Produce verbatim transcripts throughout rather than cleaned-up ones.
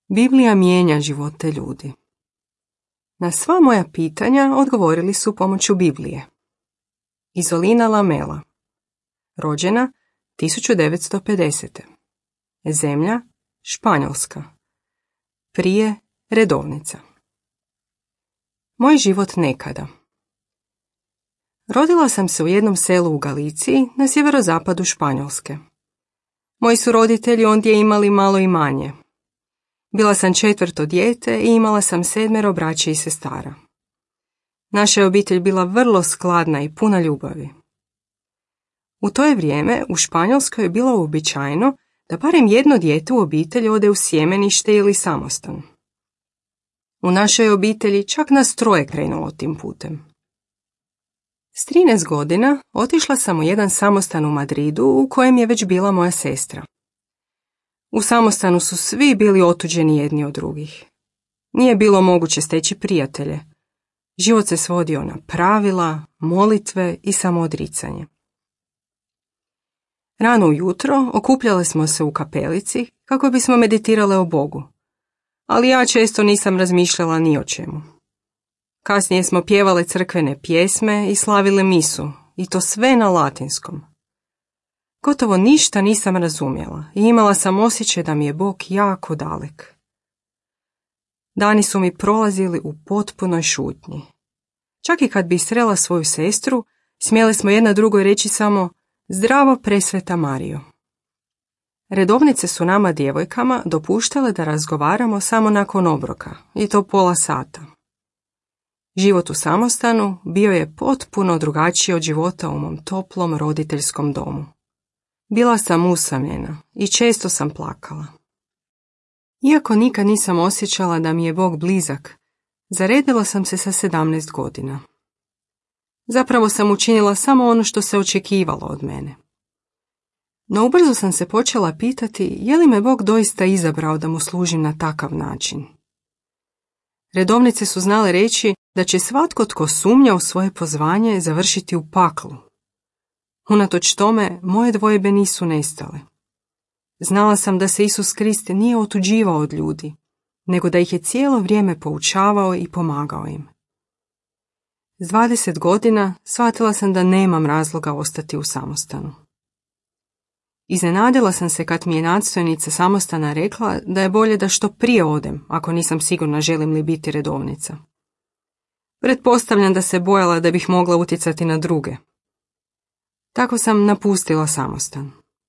Biblija mijenja živote ljudi. Na sva moja pitanja odgovorili su pomoću Biblije. Izolina Lamela. Rođena tisuću devetsto pedesete. Zemlja Španjolska. Prije redovnica. Moj život nekada. Rodila sam se u jednom selu u Galiciji na sjeverozapadu Španjolske. Moji su roditelji ondje imali malo imanje. Bila sam četvrto dijete i imala sam sedmero braće i sestara. Naša je obitelj bila vrlo skladna i puna ljubavi. U to je vrijeme u Španjolskoj je bilo uobičajeno da barem jedno dijete u obitelji ode u sjemenište ili samostan. U našoj obitelji čak nas troje krenulo tim putem. S trinaest godina otišla sam u jedan samostan u Madridu u kojem je već bila moja sestra. U samostanu su svi bili otuđeni jedni od drugih. Nije bilo moguće steći prijatelje. Život se svodio na pravila, molitve i samoodricanje. Rano ujutro okupljale smo se u kapelici kako bismo meditirale o Bogu, ali ja često nisam razmišljala ni o čemu. Kasnije smo pjevale crkvene pjesme i slavile misu, i to sve na latinskom. Gotovo ništa nisam razumjela i imala sam osjećaj da mi je Bog jako dalek. Dani su mi prolazili u potpunoj šutnji. Čak i kad bi srela svoju sestru, smjele smo jedna drugoj reći samo "Zdravo, presveta Marijo". Redovnice su nama djevojkama dopuštale da razgovaramo samo nakon obroka, i to pola sata. Život u samostanu bio je potpuno drugačiji od života u mom toplom roditeljskom domu. Bila sam usamljena i često sam plakala. Iako nikad nisam osjećala da mi je Bog blizak, zaredila sam se sa sedamnaest godina. Zapravo sam učinila samo ono što se očekivalo od mene. No ubrzo sam se počela pitati je li me Bog doista izabrao da mu služim na takav način. Redovnice su znale reći da će svatko tko sumnja u svoje pozvanje završiti u paklu. Unatoč tome, moje dvojbe nisu nestale. Znala sam da se Isus Krist nije otuđivao od ljudi, nego da ih je cijelo vrijeme poučavao i pomagao im. S dvadeset godina shvatila sam da nemam razloga ostati u samostanu. Iznenadila sam se kad mi je nadstojnica samostana rekla da je bolje da što prije odem, ako nisam sigurna želim li biti redovnica. Pretpostavljam da se bojala da bih mogla utjecati na druge. Tako sam napustila samostan.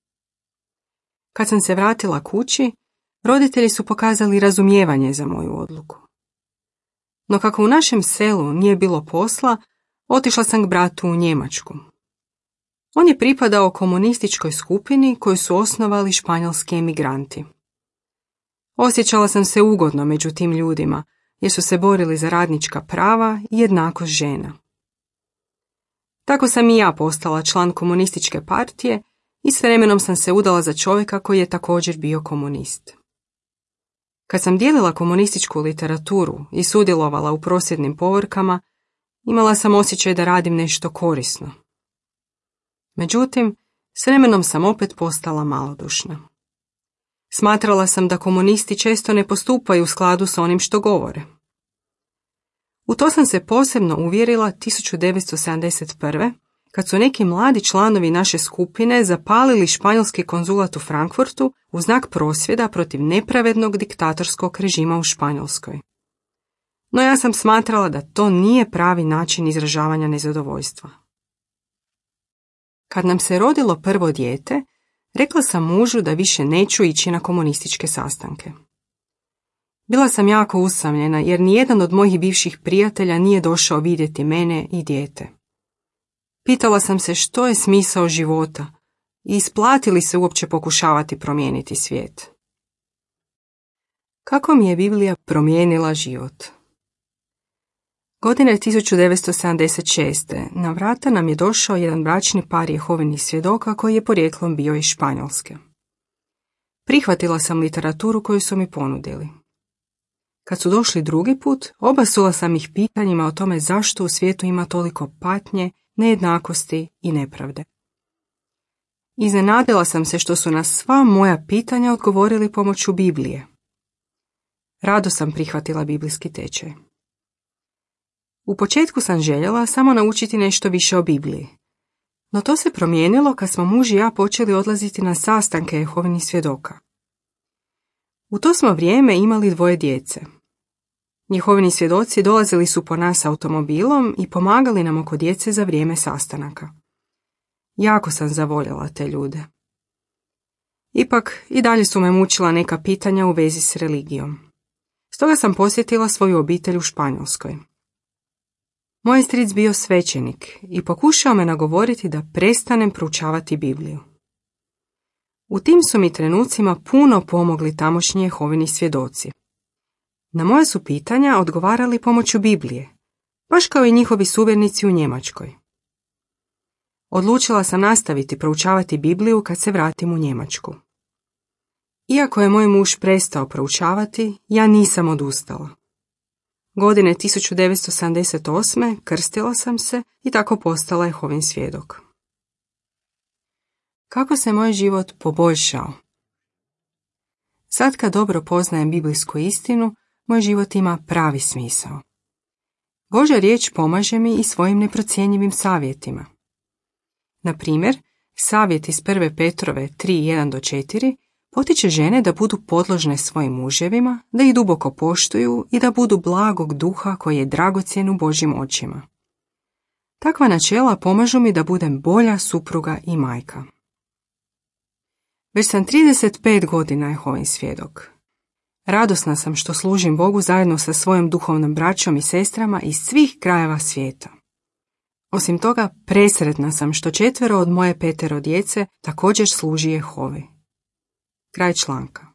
Kad sam se vratila kući, roditelji su pokazali razumijevanje za moju odluku. No kako u našem selu nije bilo posla, otišla sam k bratu u Njemačku. On je pripadao komunističkoj skupini koju su osnovali španjolski emigranti. Osjećala sam se ugodno među tim ljudima, jer su se borili za radnička prava i jednakost žena. Tako sam i ja postala član komunističke partije i s vremenom sam se udala za čovjeka koji je također bio komunist. Kad sam dijelila komunističku literaturu i sudjelovala u prosvjednim povorkama, imala sam osjećaj da radim nešto korisno. Međutim, s vremenom sam opet postala malodušna. Smatrala sam da komunisti često ne postupaju u skladu s onim što govore. U to sam se posebno uvjerila tisuću devetsto sedamdeset prve. kad su neki mladi članovi naše skupine zapalili španjolski konzulat u Frankfurtu u znak prosvjeda protiv nepravednog diktatorskog režima u Španjolskoj. No ja sam smatrala da to nije pravi način izražavanja nezadovoljstva. Kad nam se rodilo prvo dijete, rekla sam mužu da više neću ići na komunističke sastanke. Bila sam jako usamljena jer nijedan od mojih bivših prijatelja nije došao vidjeti mene i dijete. Pitala sam se što je smisao života i isplati li se uopće pokušavati promijeniti svijet. Kako mi je Biblija promijenila život? Godine tisuću devetsto sedamdeset šeste. na vrata nam je došao jedan bračni par Jehovinih svjedoka koji je porijeklom bio iz Španjolske. Prihvatila sam literaturu koju su mi ponudili. Kad su došli drugi put, obasula sam ih pitanjima o tome zašto u svijetu ima toliko patnje, nejednakosti i nepravde. Iznenadila sam se što su na sva moja pitanja odgovorili pomoću Biblije. Rado sam prihvatila biblijski tečaj. U početku sam željela samo naučiti nešto više o Bibliji. No to se promijenilo kad smo muž i ja počeli odlaziti na sastanke Jehovinih svjedoka. U to smo vrijeme imali dvoje djece. Jehovini svjedoci dolazili su po nas automobilom i pomagali nam oko djece za vrijeme sastanaka. Jako sam zavoljela te ljude. Ipak i dalje su me mučila neka pitanja u vezi s religijom. Stoga sam posjetila svoju obitelj u Španjolskoj. Moj stric bio svećenik i pokušao me nagovoriti da prestanem proučavati Bibliju. U tim su mi trenucima puno pomogli tamošnji Jehovini svjedoci. Na moje su pitanja odgovarali pomoću Biblije, baš kao i njihovi suvjernici u Njemačkoj. Odlučila sam nastaviti proučavati Bibliju kad se vratim u Njemačku. Iako je moj muž prestao proučavati, ja nisam odustala. Godine tisuću devetsto sedamdeset osme krstila sam se i tako postala Jehovin svjedok. Kako se moj život poboljšao? Sad kad dobro poznajem biblijsku istinu, moj život ima pravi smisao. Božja riječ pomaže mi i svojim neprocjenjivim savjetima. Na primjer, savjet iz prve Petrove tri jedan do četiri potiče žene da budu podložne svojim muževima, da ih duboko poštuju i da budu blagog duha koji je dragocjen u Božjim očima. Takva načela pomažu mi da budem bolja supruga i majka. Već sam trideset pet godina Jehovin svjedok. Radosna sam što služim Bogu zajedno sa svojom duhovnom braćom i sestrama iz svih krajeva svijeta. Osim toga, presretna sam što četvero od moje petero djece također služi Jehovi. Kraj članka.